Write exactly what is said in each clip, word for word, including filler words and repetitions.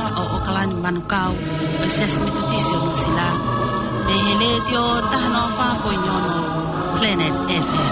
o o kalani manukau o sesame tutisi o nusila. Me hele tio tahano fa po nyono Planet F M.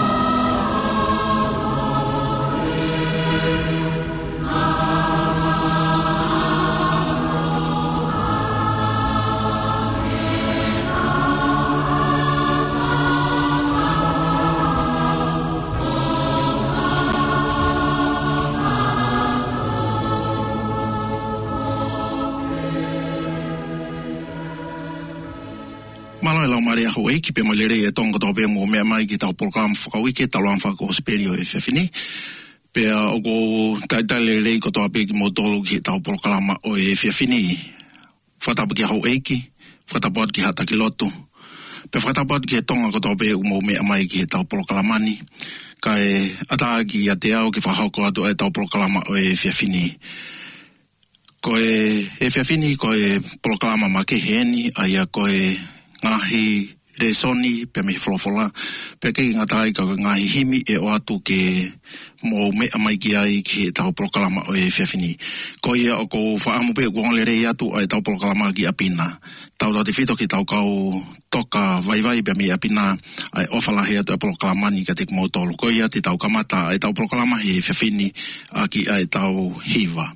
Malo e lau maria hoi ki pe malere e tonga tau pe mo mea mai ki tau polkam whakawike tau lan whako sperio e whewhini. Pe o ko taitale rei ko tau pe ki mo tolu ki tau polkama o e whewhini. Whatapu ki hau eiki, whatapuat ki hata ki lotu. Pe whatapuat ki he tonga ko tau pe mo mea mai ki tau polkalamani. Ka e ataa ki a te au ki whahauko atu e tau polkama o e whewhini. Ko e e whewhini ko e polkama ma ke heni aia ko e ngahi resoni pe me folofola pe ke ngatai ka ngahi himi e o atu ke mo me amai ki ai ki tau proklama o e whewhini. Ko ia o ko whaamu pe kuangale rei atu ai tau proklama ki apina. Tau tau te whito ki tau kau toka vai vai pe me apina ai ofalahi atu e proklamani ka te kumotolu. Ko ia te tau kamata ai tau proklama he whewhini a ki ai tau hiva.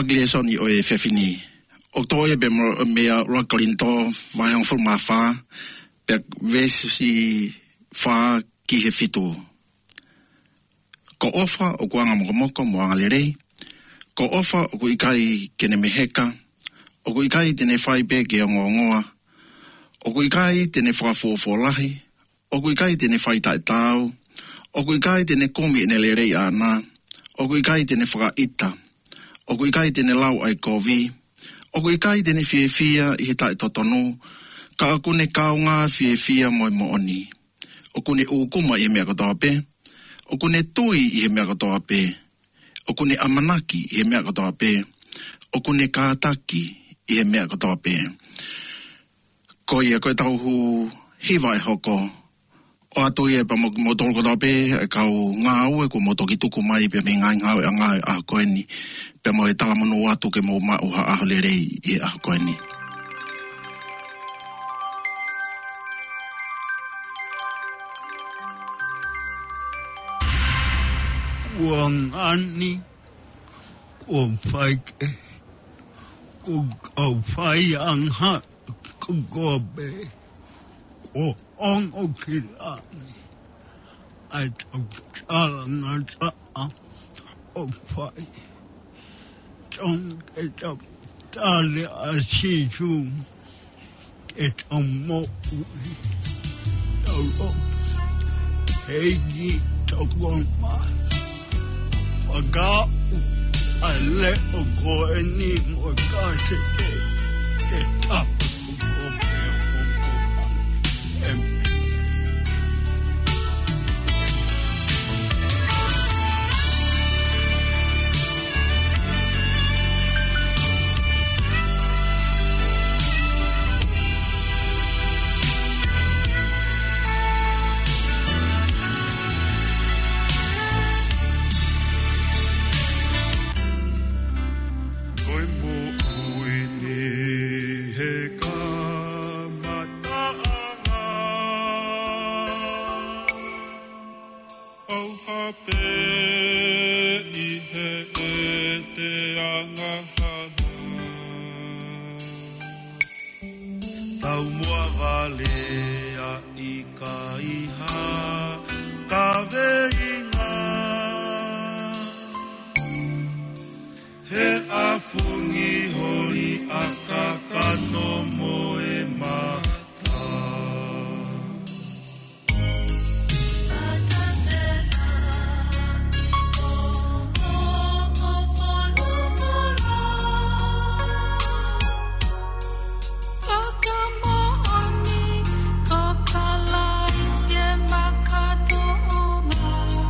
gliesoni o e fefini. O to e be mea rokalinto vai on forma fa per vesi fa ki he fitu. Ko ofa o kuanga mokomoko moanga lerei. Ko ofa o ku ikai kene meheka. O ku ikai tene whai pe ke ongo ngoa. O ku ikai tene whakafuofolahi. O ku ikai tene whai tai tau. O ku ikai tene komi ene lerei ana. O ku ikai tene whakaita. O ku ikai tene lau ai kovi. O ku ikai tene fie fia i he tai totonu. Ka akune kaunga fie fia moi mooni. O kune ukuma i he mea katoa pe. O kune tui i he mea katoa pe. O kune amanaki i he mea katoa pe. O kune kātaki i he mea katoa pe. Ko ia koe tauhu hiwai hoko. O atu ia pa mo tolu katoa pe. E kau ngā ue ko mo toki tuku mai pe me ngai ngau e ngai a koe ni. Pe mo e talamanu atu ke mo mauha aho lerei i a koe ni. Kuang ani, ko whaike, ko kau whai angha, ko gobe, ko ongo ki lani. Ai tau tālanga taa, o whai. Tong e tau tāle a sisu, e tau mo ui. Tau lo, heigi tau goma. Pagau ale o koe ni mo kase te te tapu ko me o ko em Kaka lai se makato nga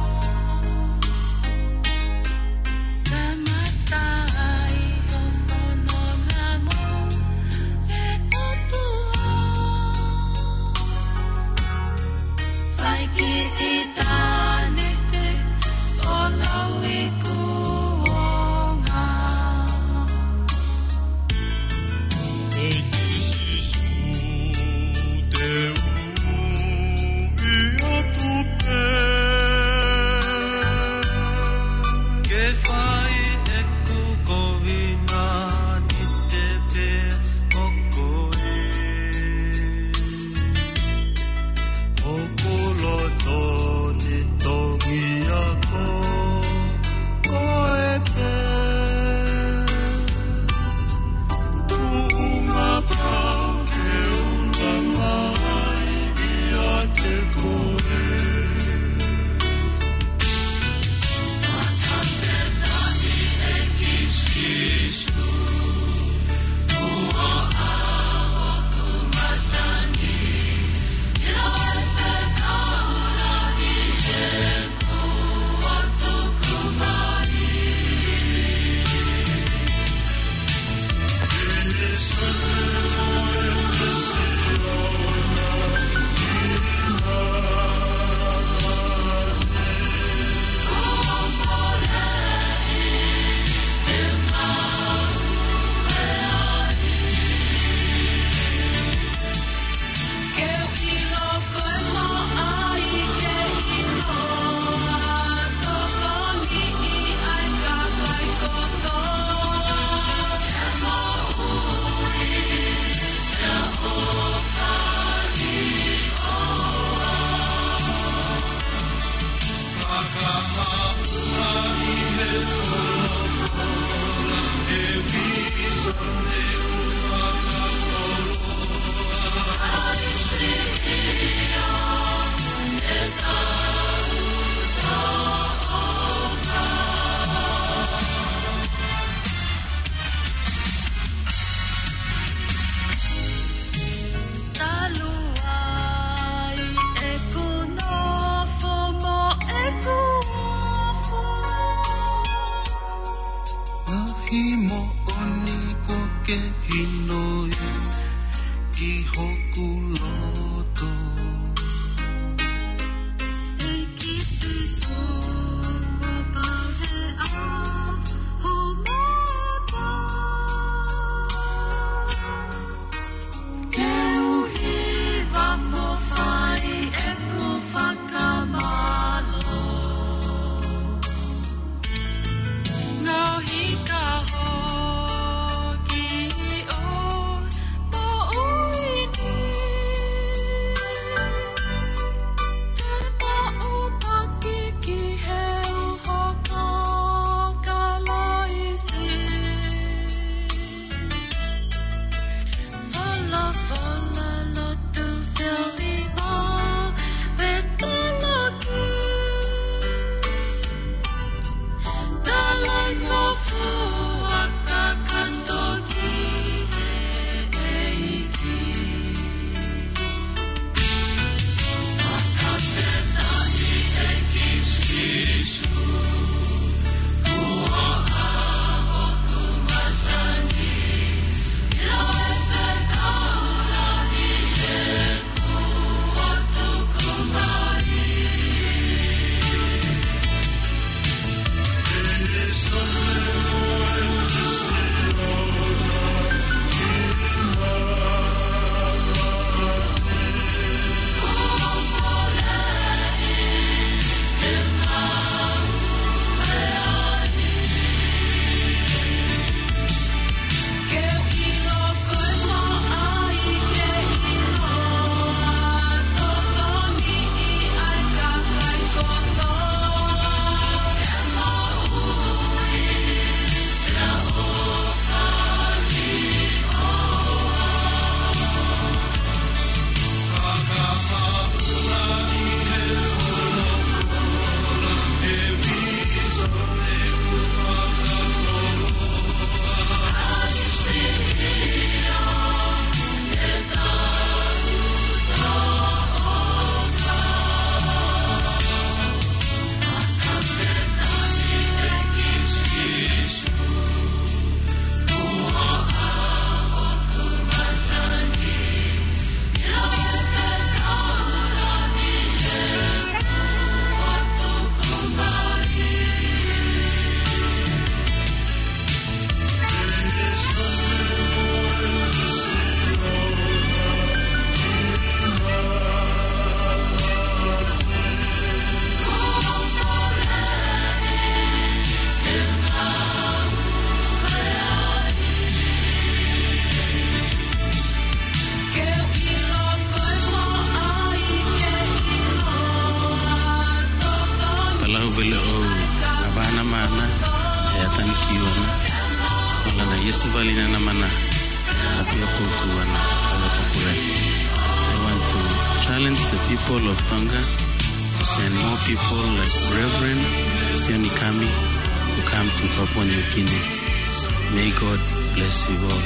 May God bless you all.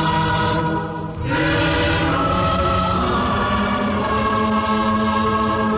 Oh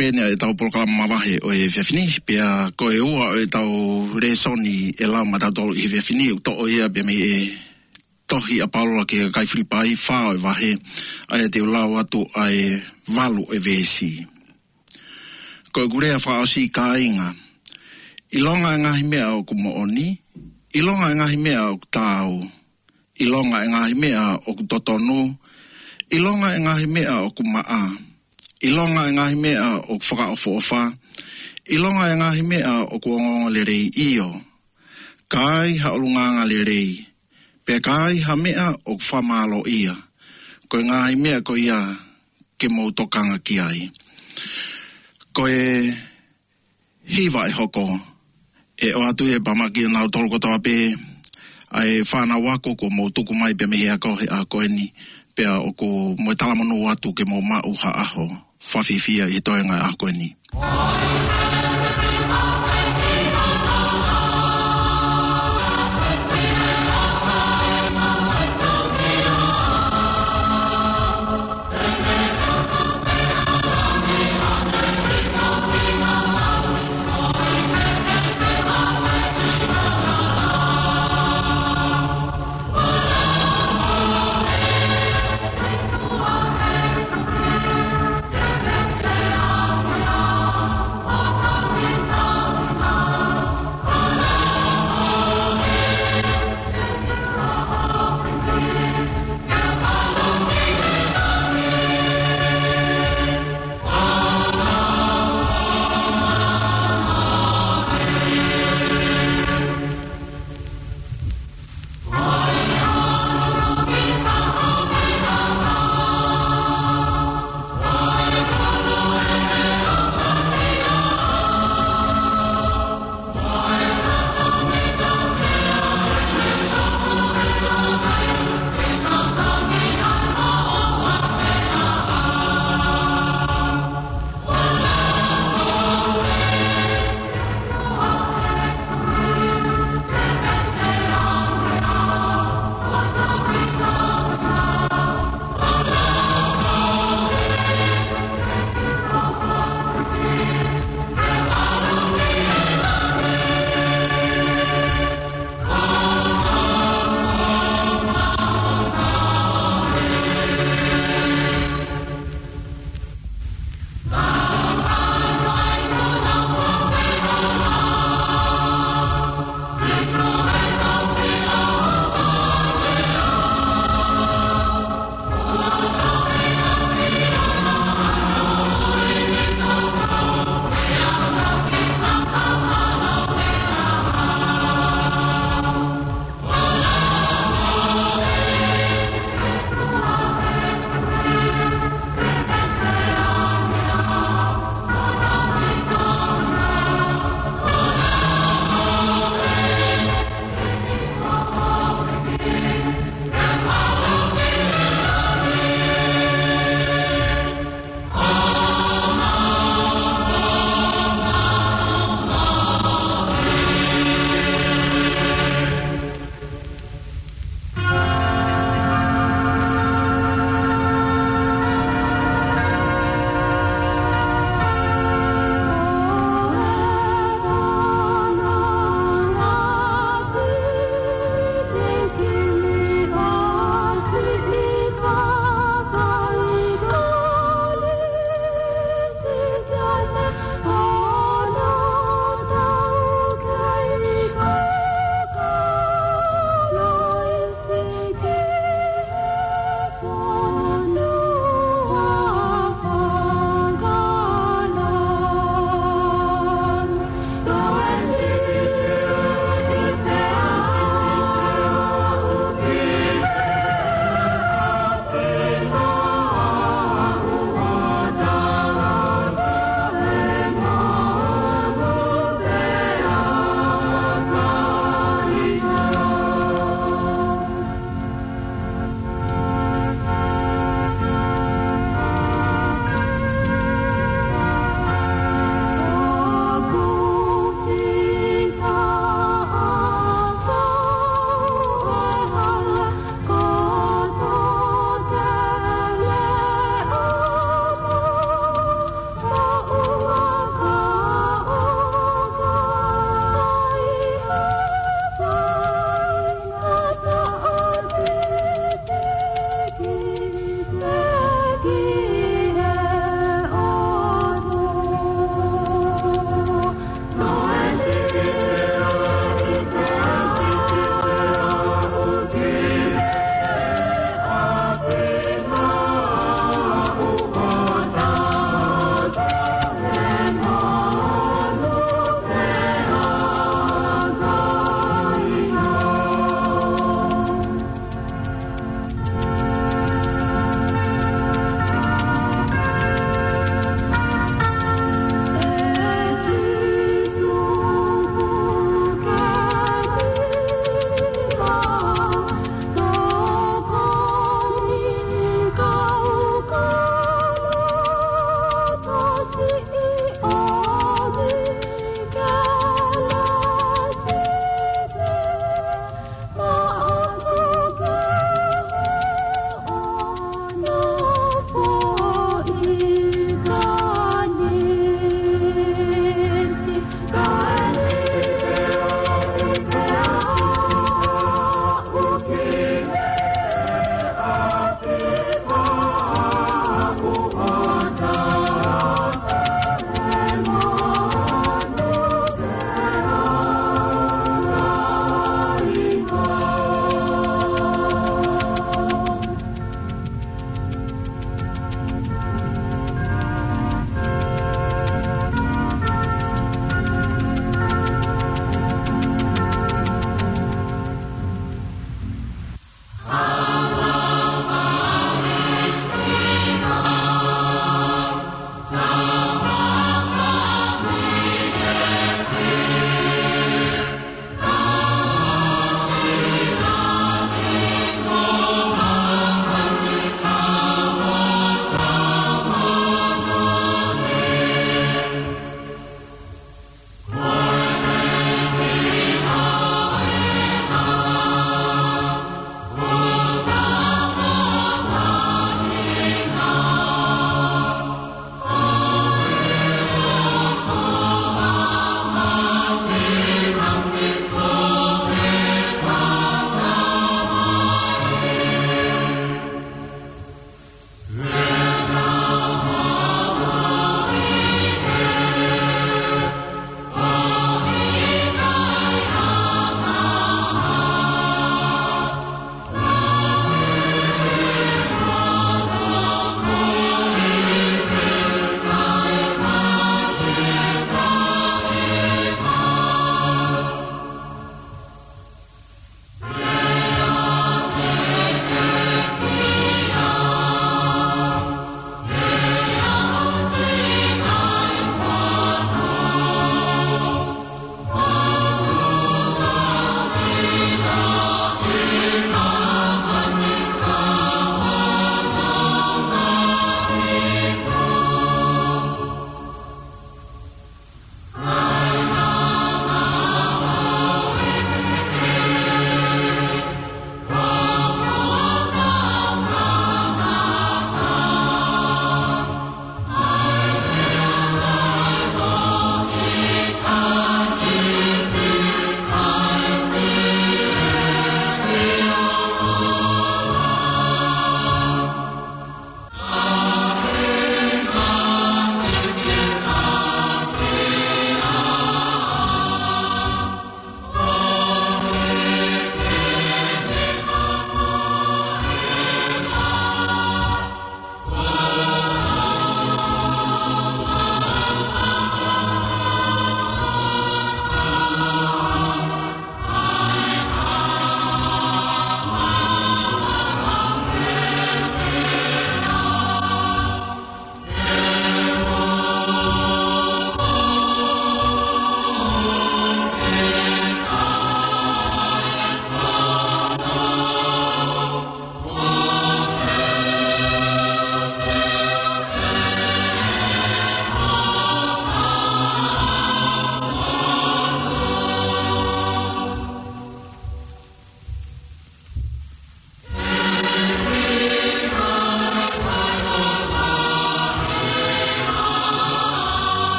pēnea e tau polkalama mawahe o e whewhini, pia ko e ua o e tau resoni e lau matatolo i whewhini, u to o ia pia me e tohi a paulola ke kai whiripai, whao e wahe, ai te ulau atu ai walu e vesi. Ko e gurea whao si ka inga, ilonga e ngahi mea o ku mooni, ilonga e ngahi mea o ku tāu, ilonga e ngahi mea o ku totonu, ilonga e ngahi mea o ku maa, ilonga e ngahi mea o ku whakaofoofa, ilonga e ngahi mea o ku ongonga le rei iyo, kai ha olunganga le rei, pe kai ha mea o ku whamalo ia, ko e ngahi mea ko ia ke mautokanga ki ai. Ko e hiwa e hoko, e o atu e pamaki nau tolu kotoa pe, ai whana wako ko mautuku mai pe mehi ako he a koe ni, pea o ko moe talamonu atu ke mo mau ha aho, whawhiwhia i toenga a koe ni.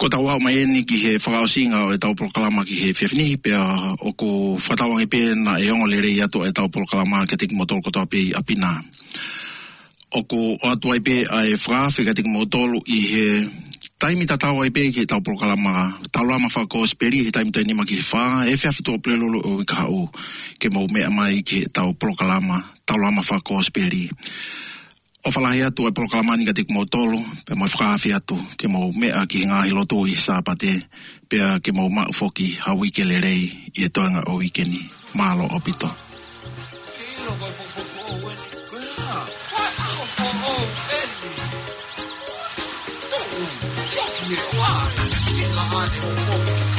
Ko tawa mai ni ki he whakaosinga o e tau proklama ki he whiawhini, pia o ko whatawangi pe na e ongo le rei ato e tau proklama ke tiki motolo ko tau pe apina. O ko o atu ai pe ai whakawhi ke tiki motolo i he taimi ta tau ai pe ki he tau proklama, tau lama whakaosperi he taimi toi nima ki he wha, e whiawhi tō plelolo o i ka hau ke mau mea mai ki he tau proklama, tau lama whakaosperi. O whalahi atu e proklamani ka tiku mau tolu, pe mau whakawhi atu, ke mau mea ki ngahi loto i sāpate, pea ke mau mau whoki hawike le rei i e toanga o wikeni, malo o pito. Wow.